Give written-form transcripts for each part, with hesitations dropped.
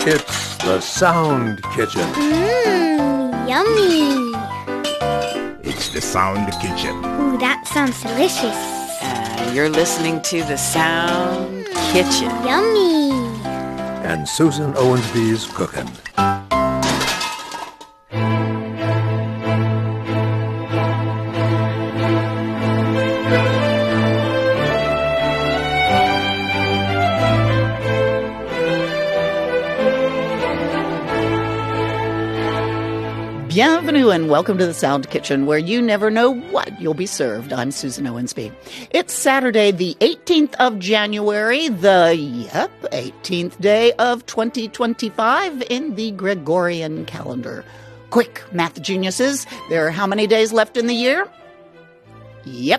It's the Sound Kitchen. Yummy. It's the Sound Kitchen. Ooh, that sounds delicious. You're listening to the Sound Kitchen. Yummy. And Susan Owensby's cooking. Bienvenue and welcome to the Sound Kitchen, where you never know what you'll be served. I'm Susan Owensby. It's Saturday, the 18th of January, the 18th day of 2025 in the Gregorian calendar. Quick, math geniuses, there are how many days left in the year? Yep,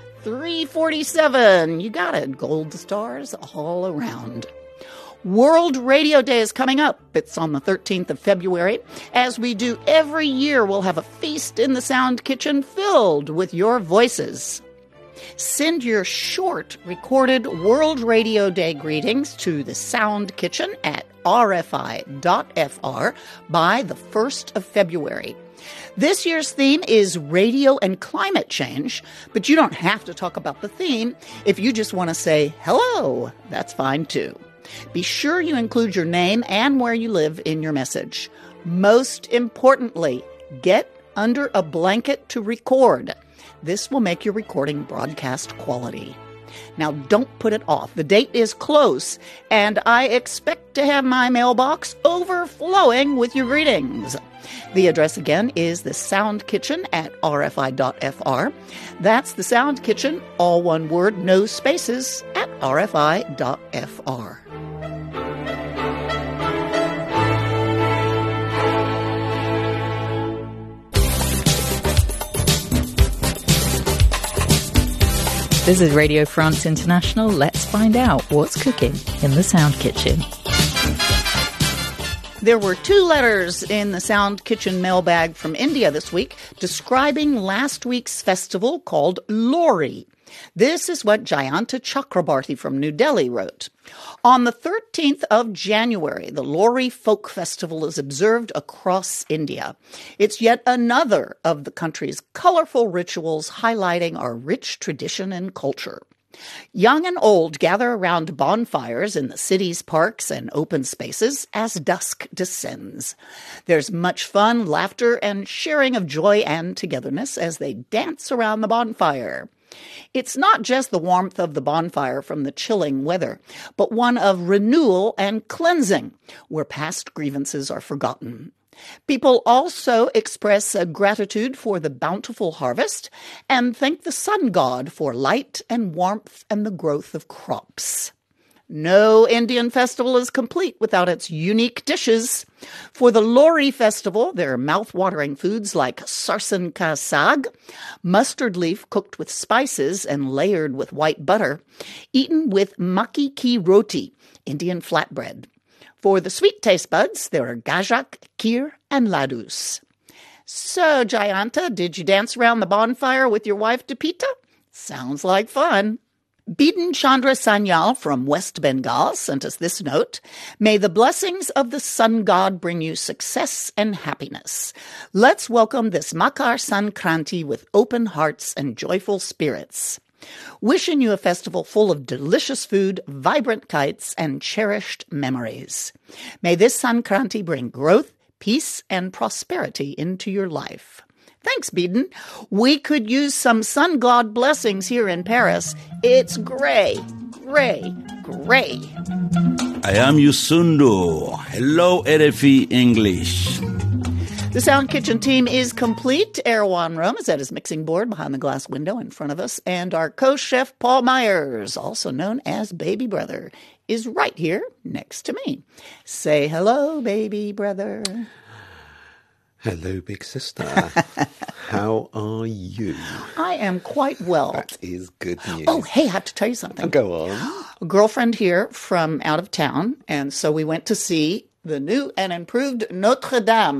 347. You got it. Gold stars all around. World Radio Day is coming up. It's on the 13th of February. As we do every year, we'll have a feast in the Sound Kitchen filled with your voices. Send your short recorded World Radio Day greetings to the Sound Kitchen at rfi.fr by the 1st of February. This year's theme is radio and climate change, but you don't have to talk about the theme. If you just want to say hello, that's fine too. Be sure you include your name and where you live in your message. Most importantly, get under a blanket to record. This will make your recording broadcast quality. Now, don't put it off. The date is close, and I expect to have my mailbox overflowing with your greetings. The address again is the Sound Kitchen at rfi.fr. That's the Sound Kitchen, all one word, no spaces, at rfi.fr. This is Radio France International. Let's find out what's cooking in the Sound Kitchen. There were 2 letters in the Sound Kitchen mailbag from India this week describing last week's festival called Lohri. This is what Jayanta Chakrabarti from New Delhi wrote. On the 13th of January, the Lohri Folk Festival is observed across India. It's yet another of the country's colorful rituals highlighting our rich tradition and culture. Young and old gather around bonfires in the city's parks and open spaces as dusk descends. There's much fun, laughter, and sharing of joy and togetherness as they dance around the bonfire. It's not just the warmth of the bonfire from the chilling weather, but one of renewal and cleansing, where past grievances are forgotten. People also express gratitude for the bountiful harvest and thank the sun god for light and warmth and the growth of crops. No Indian festival is complete without its unique dishes. For the Lohri festival, there are mouth-watering foods like sarson ka saag, mustard leaf cooked with spices and layered with white butter, eaten with makki ki roti, Indian flatbread. For the sweet taste buds, there are gajak, kheer, and ladus. So, Jayanta, did you dance around the bonfire with your wife, Deepita? Sounds like fun. Bidin Chandra Sanyal from West Bengal sent us this note. May the blessings of the sun god bring you success and happiness. Let's welcome this Makar Sankranti with open hearts and joyful spirits. Wishing you a festival full of delicious food, vibrant kites, and cherished memories. May this Sankranti bring growth, peace, and prosperity into your life. Thanks, Beden. We could use some sun god blessings here in Paris. It's gray, gray, gray. I am Yusundu. Hello, RFI English. The Sound Kitchen team is complete. Erwan Rome is at his mixing board behind the glass window in front of us. And our co-chef, Paul Myers, also known as Baby Brother, is right here next to me. Say hello, Baby Brother. Hello, big sister. How are you? I am quite well. That is good news. Oh, hey, I have to tell you something. Go on. A girlfriend here from out of town, and so we went to see the new and improved Notre Dame.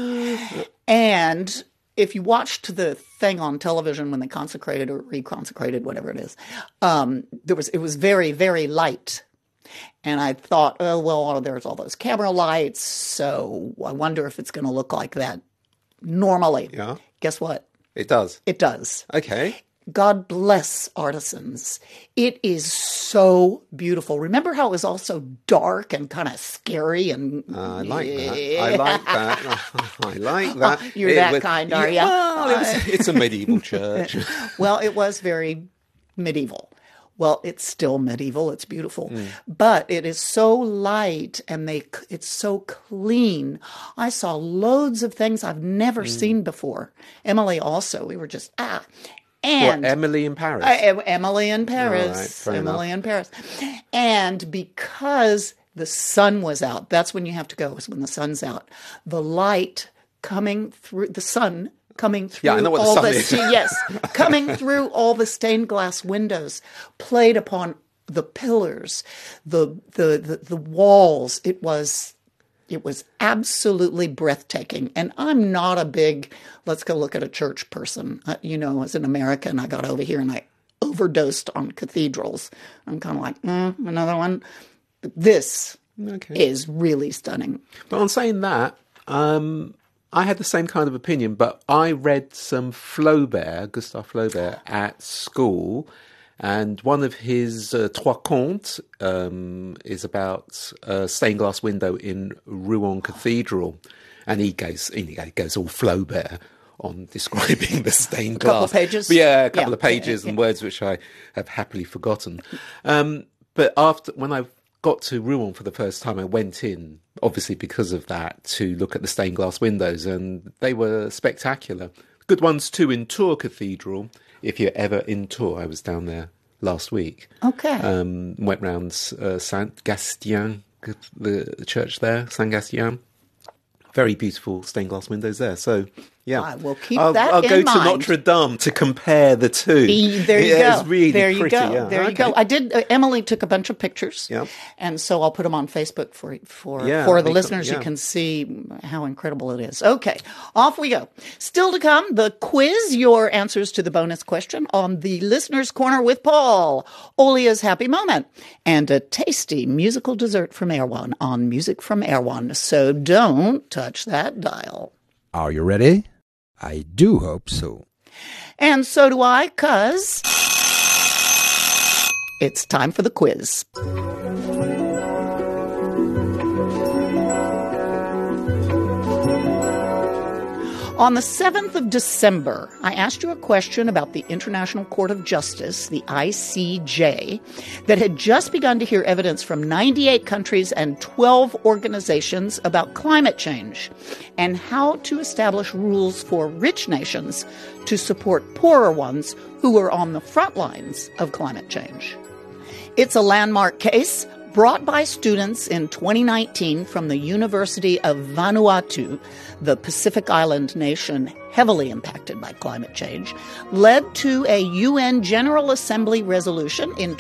And if you watched the thing on television when they consecrated or reconsecrated, whatever it is, it was very, very light. And I thought, oh, well, there's all those camera lights, so I wonder if it's going to look like that normally. Yeah. Guess what? It does. It does. Okay. God bless artisans. It is so beautiful. Remember how it was also dark and kind of scary? And I like that. I like that. I like that. You're that kind, are you? Well, it's a medieval church. Well, it was very medieval. Well, it's still medieval. It's beautiful. But it is so light and it's so clean. I saw loads of things I've never seen before. Emily also. We were just, And Emily in Paris? Emily in Paris. All right, Emily in Paris. And because the sun was out, that's when you have to go, is when the sun's out. The light coming through, the sun coming through I know what the sun is. Yes, coming through all the stained glass windows, played upon the pillars, the walls. It was absolutely breathtaking. And I'm not a big, let's go look at a church person. As an American, I got over here and I overdosed on cathedrals. I'm kind of like, another one. This is really stunning. But on saying that, I had the same kind of opinion, but I read some Gustave Flaubert at school. And one of his Trois Contes is about a stained glass window in Rouen Cathedral. And he goes all Flaubert on describing the stained glass. A couple of pages? A couple of pages and words which I have happily forgotten. But when I got to Rouen for the first time, I went in, obviously because of that, to look at the stained glass windows. And they were spectacular. Good ones too in Tours Cathedral. If you're ever in Tours, I was down there last week. Okay. Went round Saint-Gastien, the church there, Saint-Gastien. Very beautiful stained glass windows there. So, yeah. I will keep I'll that in go mind. to Notre Dame to compare the two. There you go. It's really there you pretty. go. Yeah. There you go. I did. Emily took a bunch of pictures. Yeah. And so I'll put them on Facebook for the listeners. You can see how incredible it is. Okay. Off we go. Still to come, the quiz, your answers to the bonus question on the Listener's Corner with Paul, Olia's Happy Moment, and a tasty musical dessert from Erewhon on Music from Erewhon. So don't touch that dial. Are you ready? I do hope so. And so do I, 'cause it's time for the quiz. On the 7th of December, I asked you a question about the International Court of Justice, the ICJ, that had just begun to hear evidence from 98 countries and 12 organizations about climate change and how to establish rules for rich nations to support poorer ones who are on the front lines of climate change. It's a landmark case brought by students in 2019 from the University of Vanuatu, the Pacific Island nation heavily impacted by climate change, led to a UN General Assembly resolution in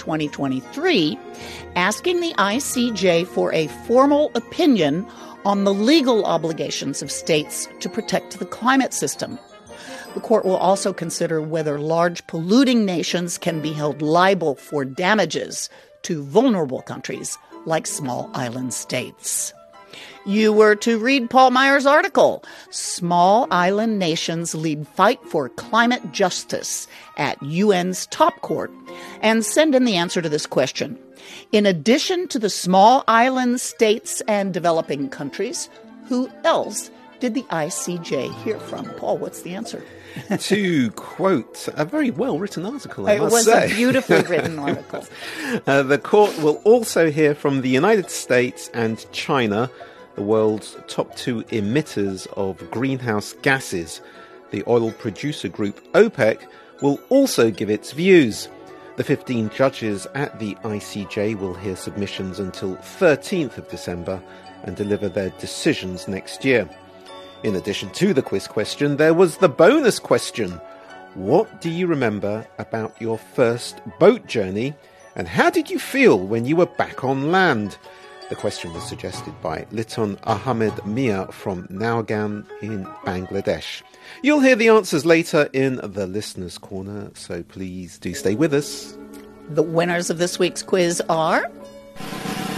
2023 asking the ICJ for a formal opinion on the legal obligations of states to protect the climate system. The court will also consider whether large polluting nations can be held liable for damages to vulnerable countries like small island states. You were to read Paul Meyer's article, Small Island Nations Lead Fight for Climate Justice at UN's Top Court, and send in the answer to this question. In addition to the small island states and developing countries, who else did the ICJ hear from? Paul, what's the answer? To quote a very well-written article, I must say. It was a beautifully written article. The court will also hear from the United States and China, the world's top two emitters of greenhouse gases. The oil producer group OPEC will also give its views. The 15 judges at the ICJ will hear submissions until 13th of December and deliver their decisions next year. In addition to the quiz question, there was the bonus question. What do you remember about your first boat journey, and how did you feel when you were back on land? The question was suggested by Liton Ahmed Mia from Naugaon in Bangladesh. You'll hear the answers later in the Listener's Corner, so please do stay with us. The winners of this week's quiz are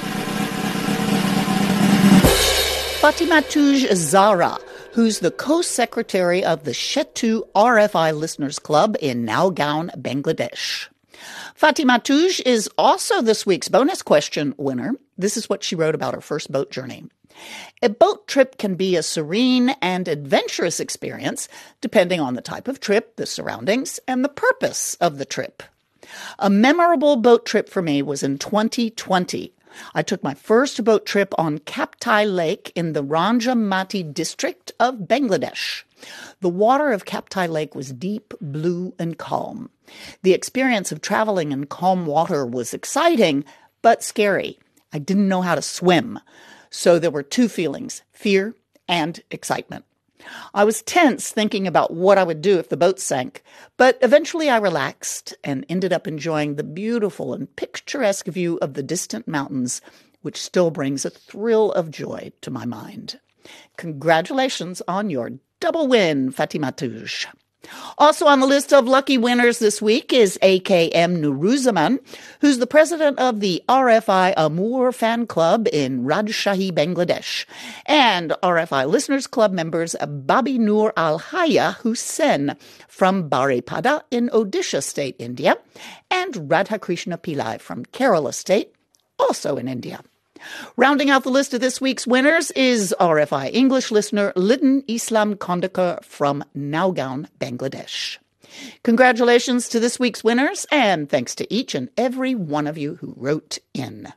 Fatimatuj Zara, who's the co-secretary of the Shetu RFI Listeners Club in Nowgaon, Bangladesh. Fatimatuj is also this week's bonus question winner. This is what she wrote about her first boat journey. A boat trip can be a serene and adventurous experience, depending on the type of trip, the surroundings, and the purpose of the trip. A memorable boat trip for me was in 2020. I took my first boat trip on Kaptai Lake in the Ranjamati district of Bangladesh. The water of Kaptai Lake was deep, blue, and calm. The experience of traveling in calm water was exciting, but scary. I didn't know how to swim. So there were two feelings, fear and excitement. I was tense thinking about what I would do if the boat sank, but eventually I relaxed and ended up enjoying the beautiful and picturesque view of the distant mountains, which still brings a thrill of joy to my mind. Congratulations on your double win, Fatimatuj. Also on the list of lucky winners this week is AKM Nuruzaman, who's the president of the RFI Amoor fan club in Rajshahi, Bangladesh, and RFI Listeners Club members Babi Noor Al-Haya Hussain from Baripada in Odisha State, India, and Radhakrishna Pillai from Kerala State, also in India. Rounding out the list of this week's winners is RFI English listener Lidin Islam Kondakar from Nowgaon, Bangladesh. Congratulations to this week's winners, and thanks to each and every one of you who wrote in.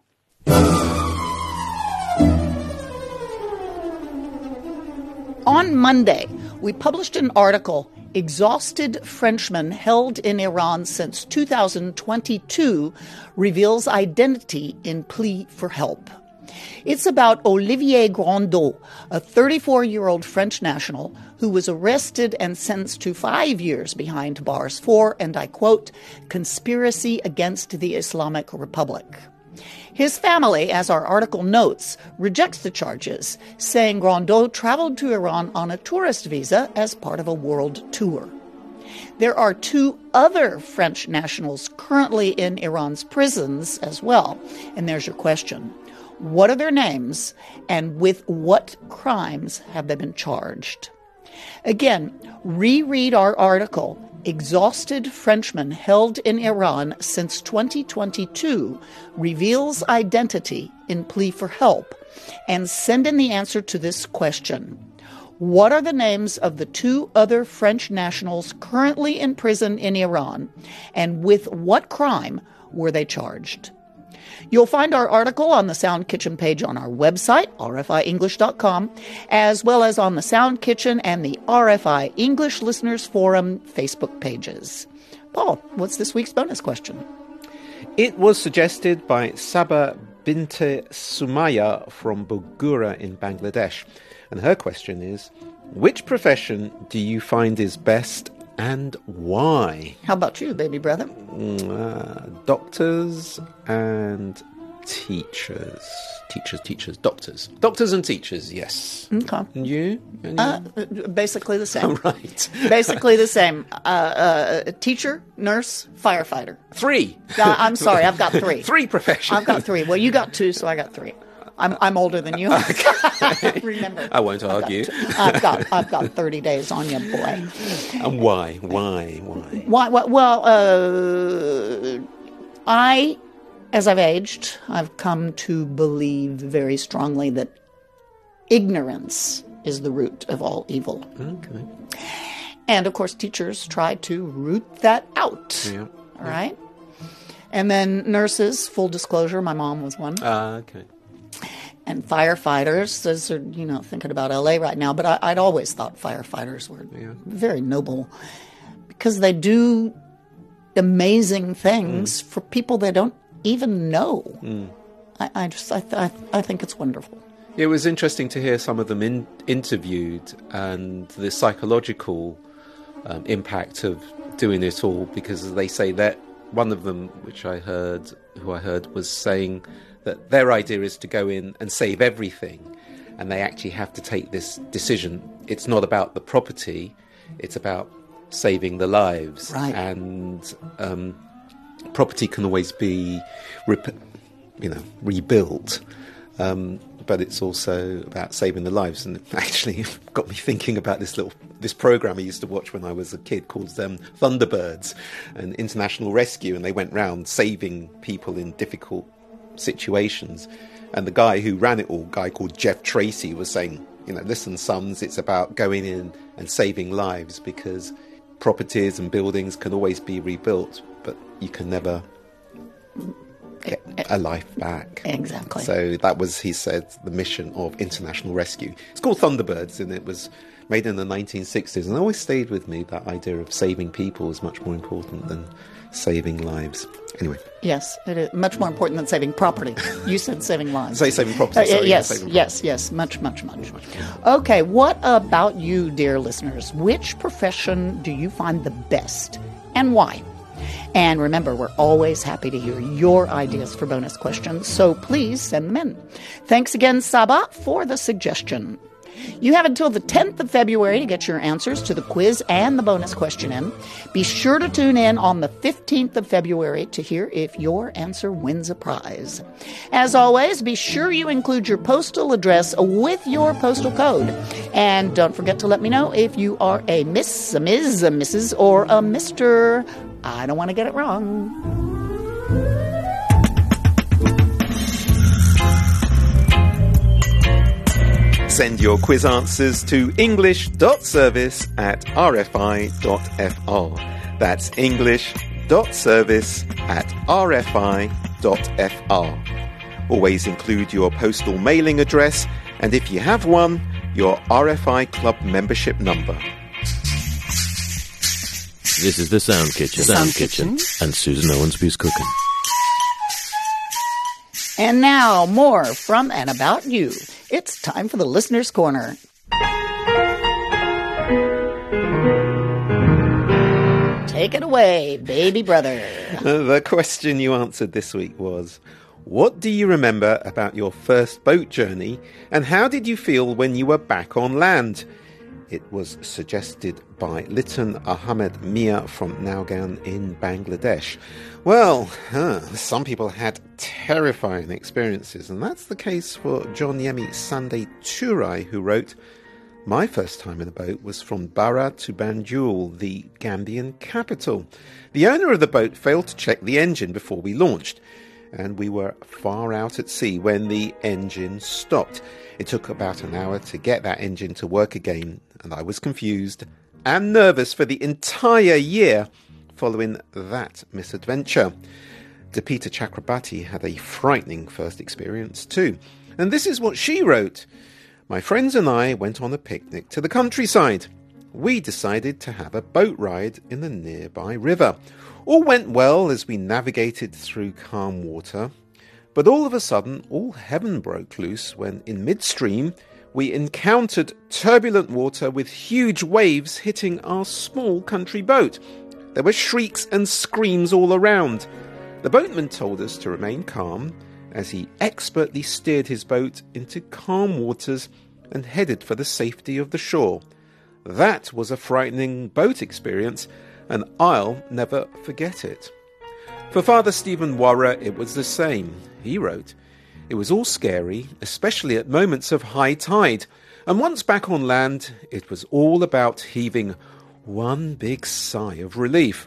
On Monday, we published an article, Exhausted Frenchman Held in Iran Since 2022 Reveals Identity in Plea for Help. It's about Olivier Grandeau, a 34-year-old French national who was arrested and sentenced to 5 years behind bars for, and I quote, conspiracy against the Islamic Republic. His family, as our article notes, rejects the charges, saying Grandeau traveled to Iran on a tourist visa as part of a world tour. There are 2 other French nationals currently in Iran's prisons as well. And there's your question. What are their names, and with what crimes have they been charged? Again, reread our article, Exhausted Frenchman Held in Iran Since 2022 Reveals Identity in Plea for Help, and send in the answer to this question. What are the names of the 2 other French nationals currently in prison in Iran, and with what crime were they charged? You'll find our article on the Sound Kitchen page on our website, rfienglish.com, as well as on the Sound Kitchen and the RFI English Listeners Forum Facebook pages. Paul, what's this week's bonus question? It was suggested by Saba Binte Sumaya from Bogura in Bangladesh. And her question is, which profession do you find is best and why? How about you, baby brother? Doctors and teachers. Doctors. Doctors and teachers, yes. Okay. And you? Basically the same. Oh, right. Basically the same. Teacher, nurse, firefighter. 3. I'm sorry, I've got 3. 3 professions. I've got 3. Well, you got 2, so I got 3. I'm older than you. Remember. I won't argue. I've got 30 days on you, boy. And why? Well, as I've aged, I've come to believe very strongly that ignorance is the root of all evil. Okay. And, of course, teachers try to root that out. Yeah. All right? And then nurses, full disclosure, my mom was one. Okay. And firefighters, those are, thinking about LA right now, but I'd always thought firefighters were very noble because they do amazing things for people they don't even know. I think it's wonderful. It was interesting to hear some of them interviewed and the psychological impact of doing it all, because they say that one of them, who I heard was saying that their idea is to go in and save everything, and they actually have to take this decision. It's not about the property, it's about saving the lives. Right. And property can always be rebuilt, but it's also about saving the lives. And actually, it got me thinking about this program I used to watch when I was a kid called Thunderbirds, an international rescue, and they went round saving people in difficult situations. And the guy who ran it all, a guy called Jeff Tracy, was saying, listen, sons, it's about going in and saving lives, because properties and buildings can always be rebuilt, but you can never get a life back. Exactly. So that was, he said, the mission of International Rescue. It's called Thunderbirds, and it was made in the 1960s, and it always stayed with me, that idea of saving people is much more important than saving lives. Anyway. Yes, it is much more important than saving property. You said saving lives. Say saving property. Sorry, yes. Much. Okay, what about you, dear listeners? Which profession do you find the best, and why? And remember, we're always happy to hear your ideas for bonus questions, so please send them in. Thanks again, Saba, for the suggestion. You have until the 10th of February to get your answers to the quiz and the bonus question in. Be sure to tune in on the 15th of February to hear if your answer wins a prize. As always, be sure you include your postal address with your postal code. And don't forget to let me know if you are a Miss, a Ms., a Mrs., or a Mr. I don't want to get it wrong. Send your quiz answers to english.service@rfi.fr. That's english.service@rfi.fr. Always include your postal mailing address, and if you have one, your RFI Club membership number. This is the Sound Kitchen. Sound Kitchen. And Susan Owensby's cooking. And now, more from and about you. It's time for the Listener's Corner. Take it away, baby brother. The question you answered this week was, what do you remember about your first boat journey, and how did you feel when you were back on land? It was suggested by Litan Ahmed Mia from Naugaon in Bangladesh. Well, some people had terrifying experiences, and that's the case for John Yemi Sunday Turai, who wrote, "My first time in a boat was from Barra to Banjul, the Gambian capital. The owner of the boat failed to check the engine before we launched, and we were far out at sea when the engine stopped. It took about an hour to get that engine to work again, and I was confused and nervous for the entire year following that misadventure." Deepita Chakrabarti had a frightening first experience too, and this is what she wrote. "My friends and I went on a picnic to the countryside. We decided to have a boat ride in the nearby river. All went well as we navigated through calm water, but all of a sudden all heaven broke loose when in midstream we encountered turbulent water with huge waves hitting our small country boat. There were shrieks and screams all around. The boatman told us to remain calm as he expertly steered his boat into calm waters and headed for the safety of the shore. That was a frightening boat experience, and I'll never forget it." For Father Stephen Warra, it was the same. He wrote, "It was all scary, especially at moments of high tide, and once back on land, it was all about heaving one big sigh of relief."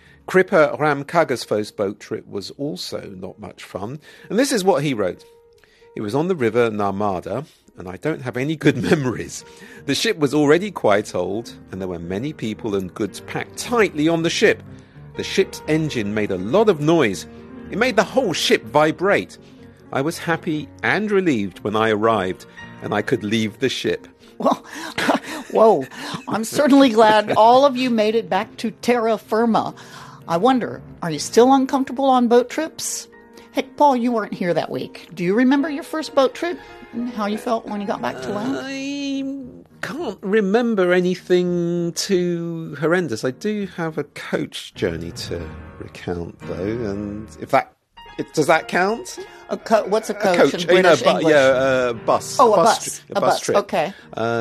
Kripa Ramkagasfo's boat trip was also not much fun, and this is what he wrote. "It was on the river Narmada, and I don't have any good memories. The ship was already quite old, and there were many people and goods packed tightly on the ship. The ship's engine made a lot of noise. It made the whole ship vibrate. I was happy and relieved when I arrived, and I could leave the ship." Well, whoa, I'm certainly glad all of you made it back to terra firma. I wonder, are you still uncomfortable on boat trips? Hey, Paul, you weren't here that week. Do you remember your first boat trip and how you felt when you got back to land? I can't remember anything too horrendous. I do have a coach journey to recount, though, and does that count? What's a coach in British English? A bus. Oh, a bus trip. Okay.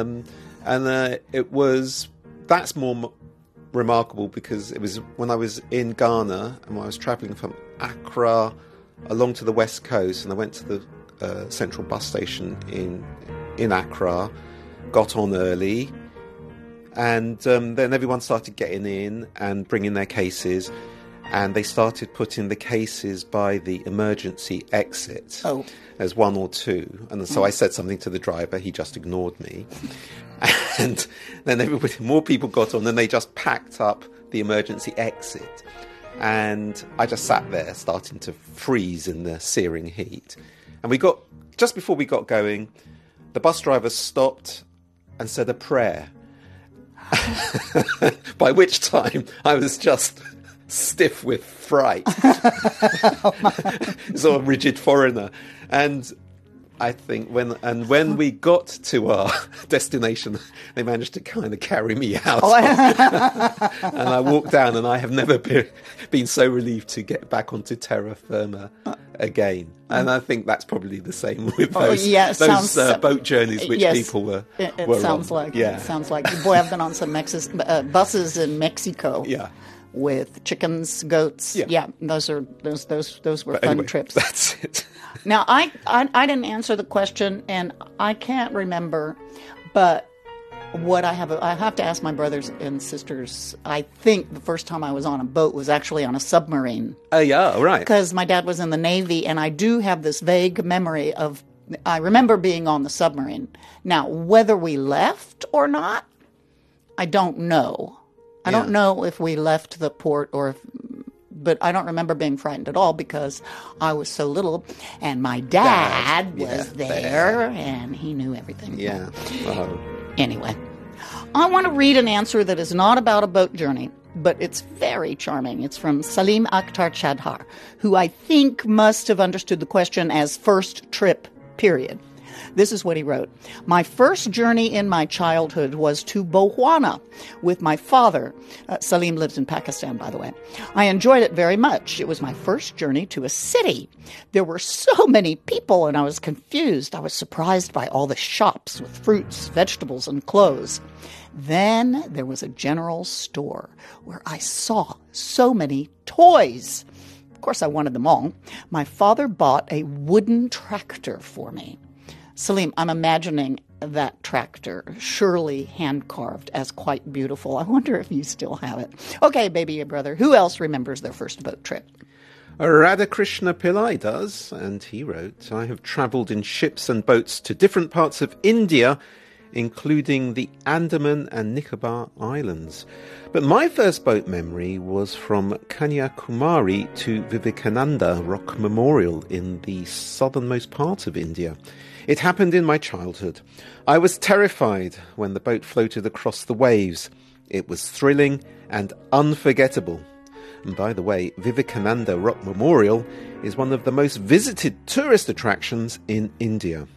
That's more remarkable because it was when I was in Ghana and when I was travelling from Accra along to the west coast, and I went to the central bus station in Accra, got on early, and then everyone started getting in and bringing their cases, and they started putting the cases by the emergency exit. Oh. There's one or two. And so I said something to the driver. He just ignored me. And then more people got on, and they just packed up the emergency exit. And I just sat there starting to freeze in the searing heat. And just before we got going, the bus driver stopped and said a prayer. By which time I was just stiff with fright. Sort of rigid foreigner. And I think when we got to our destination, they managed to kind of carry me out. And I walked down, and I have never been so relieved to get back onto terra firma again. And I think that's probably the same with those boat journeys which people were sounds on. Like it sounds like. Boy, I've been on some buses in Mexico. Yeah. With chickens, goats. Yeah, those were fun trips. That's it. Now, I didn't answer the question, and I can't remember, but what I have to ask my brothers and sisters. I think the first time I was on a boat was actually on a submarine. Oh, yeah, right. Because my dad was in the Navy, and I do have this vague memory of, I remember being on the submarine. Now, whether we left or not, I don't know. I don't know if we left the port but I don't remember being frightened at all because I was so little, and my dad was there, and he knew everything. Yeah. Oh. Anyway, I want to read an answer that is not about a boat journey, but it's very charming. It's from Salim Akhtar Chadhar, who I think must have understood the question as first trip, period. This is what he wrote. My first journey in my childhood was to Bohwana with my father. Salim lives in Pakistan, by the way. I enjoyed it very much. It was my first journey to a city. There were so many people, and I was confused. I was surprised by all the shops with fruits, vegetables, and clothes. Then there was a general store where I saw so many toys. Of course, I wanted them all. My father bought a wooden tractor for me. Salim, I'm imagining that tractor, surely hand-carved, as quite beautiful. I wonder if you still have it. Okay, baby brother, who else remembers their first boat trip? Radhakrishna Pillai does, and he wrote, I have travelled in ships and boats to different parts of India, including the Andaman and Nicobar Islands. But my first boat memory was from Kanyakumari to Vivekananda Rock Memorial in the southernmost part of India. It happened in my childhood. I was terrified when the boat floated across the waves. It was thrilling and unforgettable. And by the way, Vivekananda Rock Memorial is one of the most visited tourist attractions in India.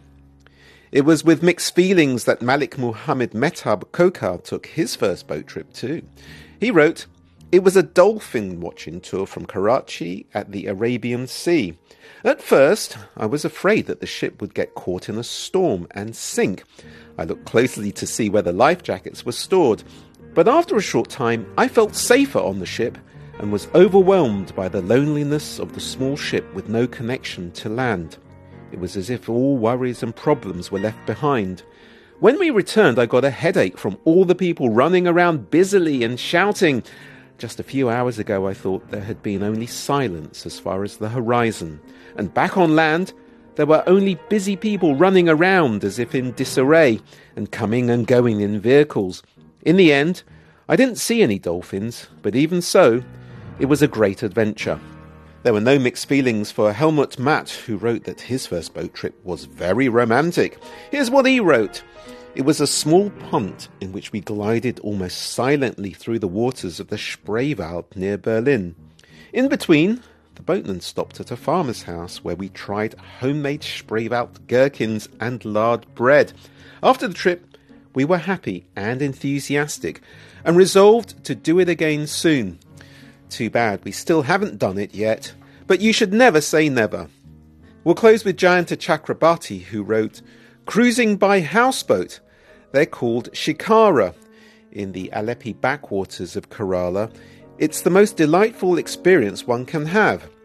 It was with mixed feelings that Malik Muhammad Mehtab Kokar took his first boat trip too. He wrote, it was a dolphin watching tour from Karachi at the Arabian Sea. At first, I was afraid that the ship would get caught in a storm and sink. I looked closely to see where the life jackets were stored. But after a short time, I felt safer on the ship and was overwhelmed by the loneliness of the small ship with no connection to land. It was as if all worries and problems were left behind. When we returned, I got a headache from all the people running around busily and shouting. Just a few hours ago, I thought there had been only silence as far as the horizon. And back on land, there were only busy people running around as if in disarray and coming and going in vehicles. In the end, I didn't see any dolphins, but even so, it was a great adventure. There were no mixed feelings for Helmut Matt, who wrote that his first boat trip was very romantic. Here's what he wrote. It was a small punt in which we glided almost silently through the waters of the Spreewald near Berlin. In between, the boatman stopped at a farmer's house where we tried homemade Spreewald gherkins and lard bread. After the trip, we were happy and enthusiastic and resolved to do it again soon. Too bad we still haven't done it yet, but you should never say never. We'll close with Jayanta Chakrabarti, who wrote, cruising by houseboat. They're called shikara in the Aleppi backwaters of Kerala. It's the most delightful experience one can have.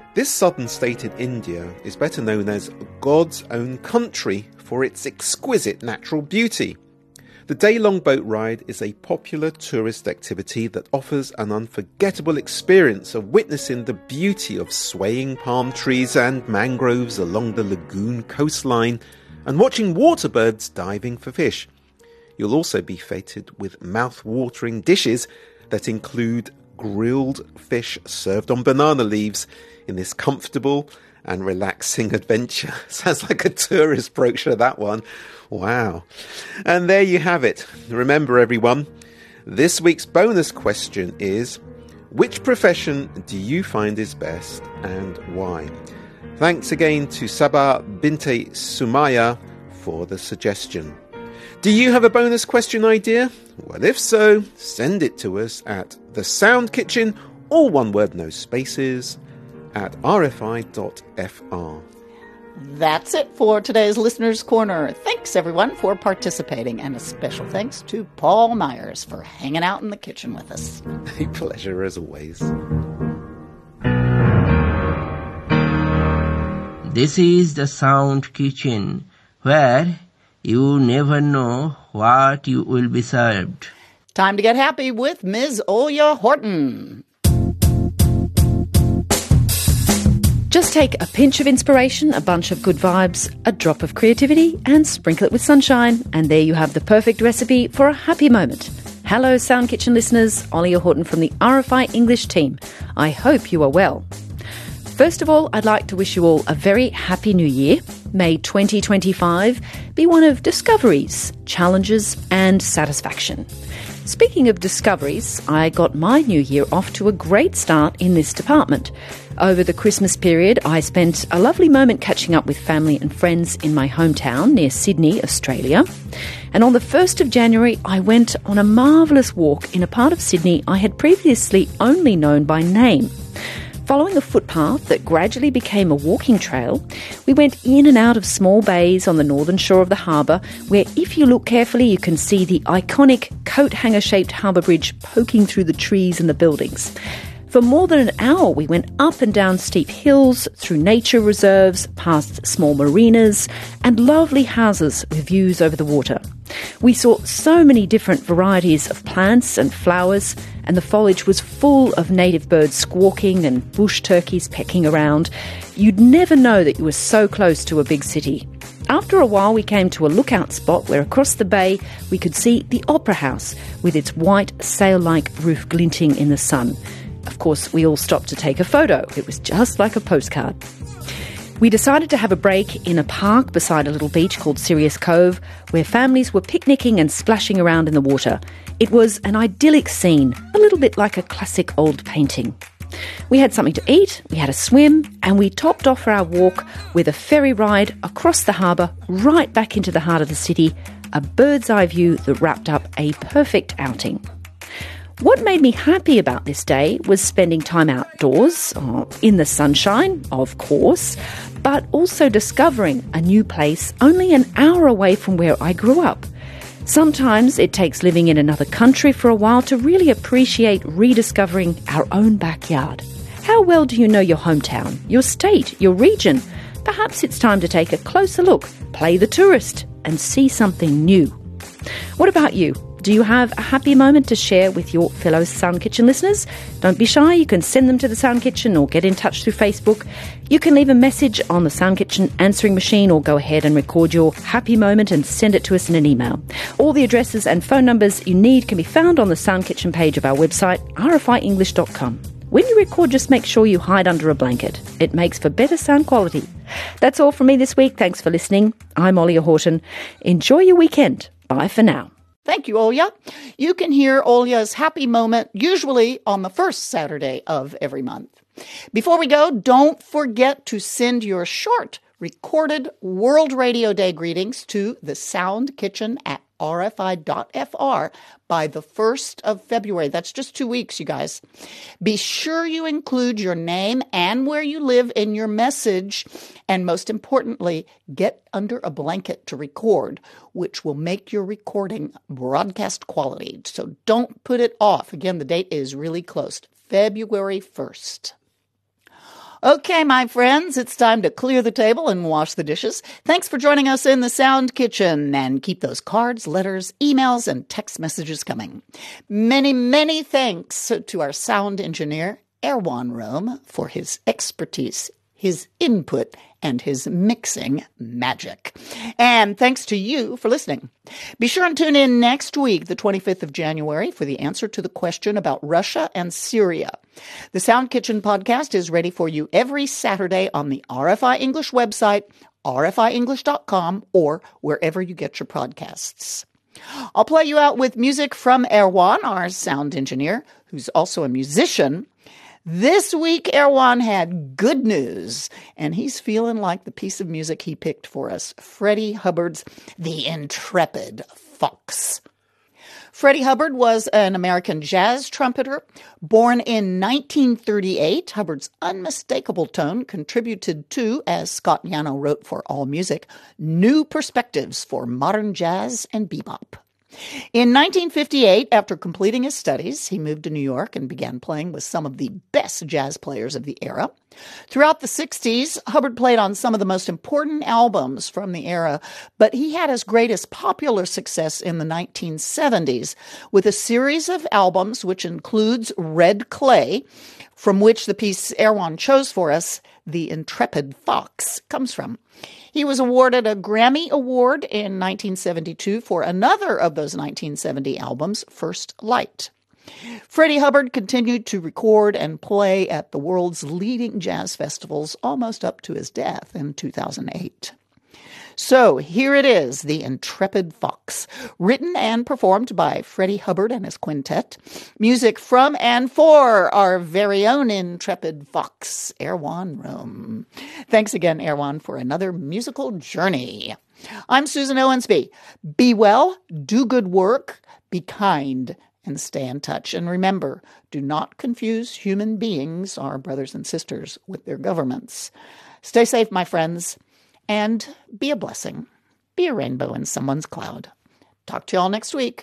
This southern state in India is better known as God's own country for its exquisite natural beauty. The day-long boat ride is a popular tourist activity that offers an unforgettable experience of witnessing the beauty of swaying palm trees and mangroves along the lagoon coastline and watching waterbirds diving for fish. You'll also be feted with mouth-watering dishes that include grilled fish served on banana leaves in this comfortable and relaxing adventure. Sounds like a tourist brochure, that one. Wow. And there you have it. Remember, everyone, this week's bonus question is, which profession do you find is best and why? Thanks again to Sabah Binte Sumaya for the suggestion. Do you have a bonus question idea? Well, if so, send it to us at The Sound Kitchen, all one word, no spaces, at rfi.fr. That's it for today's Listener's Corner. Thanks, everyone, for participating, and a special thanks to Paul Myers for hanging out in the kitchen with us. A pleasure, as always. This is the Sound Kitchen, where you never know what you will be served. Time to get happy with Ms. Olya Horton. Just take a pinch of inspiration, a bunch of good vibes, a drop of creativity, and sprinkle it with sunshine, and there you have the perfect recipe for a happy moment. Hello, Sound Kitchen listeners. Olya Horton from the RFI English team. I hope you are well. First of all, I'd like to wish you all a very happy new year. May 2025 be one of discoveries, challenges, and satisfaction. Speaking of discoveries, I got my new year off to a great start in this department. Over the Christmas period, I spent a lovely moment catching up with family and friends in my hometown near Sydney, Australia. And on the 1st of January, I went on a marvellous walk in a part of Sydney I had previously only known by name. Following a footpath that gradually became a walking trail, we went in and out of small bays on the northern shore of the harbour, where if you look carefully you can see the iconic coat-hanger-shaped harbour bridge poking through the trees and the buildings. For more than an hour we went up and down steep hills, through nature reserves, past small marinas and lovely houses with views over the water. We saw so many different varieties of plants and flowers, and the foliage was full of native birds squawking and bush turkeys pecking around. You'd never know that you were so close to a big city. After a while we came to a lookout spot where across the bay we could see the Opera House with its white sail-like roof glinting in the sun. Of course, we all stopped to take a photo. It was just like a postcard. We decided to have a break in a park beside a little beach called Sirius Cove, where families were picnicking and splashing around in the water. It was an idyllic scene, a little bit like a classic old painting. We had something to eat, we had a swim, and we topped off our walk with a ferry ride across the harbour, right back into the heart of the city, a bird's eye view that wrapped up a perfect outing. What made me happy about this day was spending time outdoors, in the sunshine, of course, but also discovering a new place only an hour away from where I grew up. Sometimes it takes living in another country for a while to really appreciate rediscovering our own backyard. How well do you know your hometown, your state, your region? Perhaps it's time to take a closer look, play the tourist, and see something new. What about you? Do you have a happy moment to share with your fellow Sound Kitchen listeners? Don't be shy, you can send them to the Sound Kitchen or get in touch through Facebook. You can leave a message on the Sound Kitchen answering machine or go ahead and record your happy moment and send it to us in an email. All the addresses and phone numbers you need can be found on the Sound Kitchen page of our website, rfienglish.com. When you record, just make sure you hide under a blanket. It makes for better sound quality. That's all from me this week. Thanks for listening. I'm Olya Horton. Enjoy your weekend. Bye for now. Thank you, Olya. You can hear Olya's happy moment usually on the first Saturday of every month. Before we go, don't forget to send your short recorded World Radio Day greetings to the Sound Kitchen at rfi.fr by the 1st of February. That's just 2 weeks, you guys. Be sure you include your name and where you live in your message. And most importantly, get under a blanket to record, which will make your recording broadcast quality. So don't put it off. Again, the date is really close, February 1st. Okay, my friends, it's time to clear the table and wash the dishes. Thanks for joining us in the Sound Kitchen, and keep those cards, letters, emails, and text messages coming. Many, many thanks to our sound engineer, Erwan Rome, for his expertise, his input, and his mixing magic. And thanks to you for listening. Be sure and tune in next week, the 25th of January, for the answer to the question about Russia and Syria. The Sound Kitchen podcast is ready for you every Saturday on the RFI English website, rfienglish.com, or wherever you get your podcasts. I'll play you out with music from Erwan, our sound engineer, who's also a musician. This week, Erwan had good news, and he's feeling like the piece of music he picked for us, Freddie Hubbard's The Intrepid Fox. Freddie Hubbard was an American jazz trumpeter. Born in 1938, Hubbard's unmistakable tone contributed to, as Scott Yanow wrote for AllMusic, new perspectives for modern jazz and bebop. In 1958, after completing his studies, he moved to New York and began playing with some of the best jazz players of the era. Throughout the 60s, Hubbard played on some of the most important albums from the era, but he had his greatest popular success in the 1970s with a series of albums which includes Red Clay, from which the piece Erwan chose for us, The Intrepid Fox, comes from. He was awarded a Grammy Award in 1972 for another of those 1970 albums, First Light. Freddie Hubbard continued to record and play at the world's leading jazz festivals almost up to his death in 2008. So here it is, The Intrepid Fox, written and performed by Freddie Hubbard and his quintet. Music from and for our very own Intrepid Fox, Erwan Rome. Thanks again, Erwan, for another musical journey. I'm Susan Owensby. Be well, do good work, be kind, and stay in touch. And remember, do not confuse human beings, our brothers and sisters, with their governments. Stay safe, my friends. And be a blessing. Be a rainbow in someone's cloud. Talk to you all next week.